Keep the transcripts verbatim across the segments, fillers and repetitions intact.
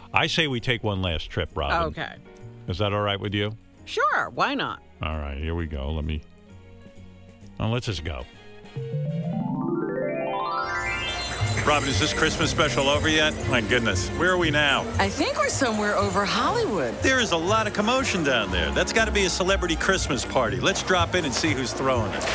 I say we take one last trip, Robin. Okay. Is that all right with you? Sure, why not? All right, here we go. Let me... Well, let's just go. Robin, is this Christmas special over yet? My goodness, where are we now? I think we're somewhere over Hollywood. There is a lot of commotion down there. That's got to be a celebrity Christmas party. Let's drop in and see who's throwing it.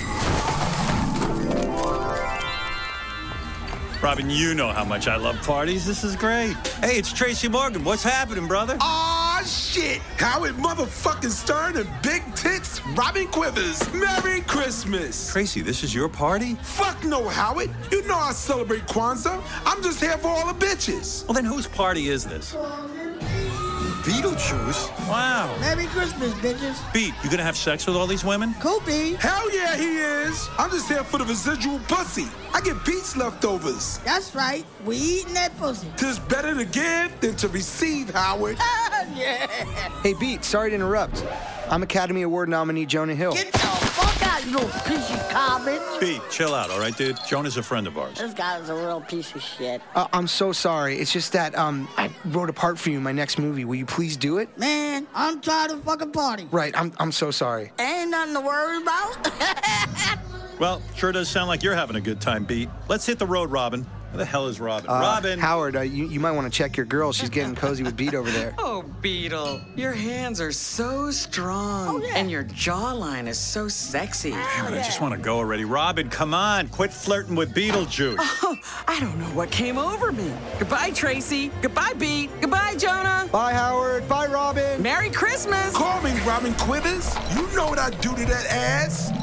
Robin, you know how much I love parties. This is great. Hey, it's Tracy Morgan. What's happening, brother? Aw, shit. Howard motherfucking Stern and Big Tits, Robin Quivers. Merry Christmas. Tracy, this is your party? Fuck no, Howard. You know I celebrate Kwanzaa. I'm just here for all the bitches. Well, then whose party is this? Beetlejuice? Wow. Merry Christmas, bitches. Beat, you gonna have sex with all these women? Koopy. Hell yeah, he is. I'm just here for the residual pussy. I get Pete's leftovers. That's right. We eating that pussy. Tis better to give than to receive, Howard. Yeah. Hey, Beat, sorry to interrupt. I'm Academy Award nominee Jonah Hill. Get the fuck out, you little piece of garbage. Beat, chill out, all right, dude? Jonah's a friend of ours. This guy's a real piece of shit. Uh, I'm so sorry. It's just that um, I wrote a part for you in my next movie. Will you please do it? Man, I'm tired of fucking party. Right, I'm I'm so sorry. Ain't nothing to worry about. Well, sure does sound like you're having a good time, Beat. Let's hit the road, Robin. Where the hell is Robin? Uh, Robin! Howard, uh, you, you might want to check your girl. She's getting cozy with Beat over there. Oh, Beetle, your hands are so strong. Oh, yeah. And your jawline is so sexy. Damn it, I just want to go already. Robin, come on. Quit flirting with Beetlejuice. Oh, I don't know what came over me. Goodbye, Tracy. Goodbye, Beat. Goodbye, Jonah. Bye, Howard. Bye, Robin. Merry Christmas. Call me Robin Quivers. You know what I do to that ass.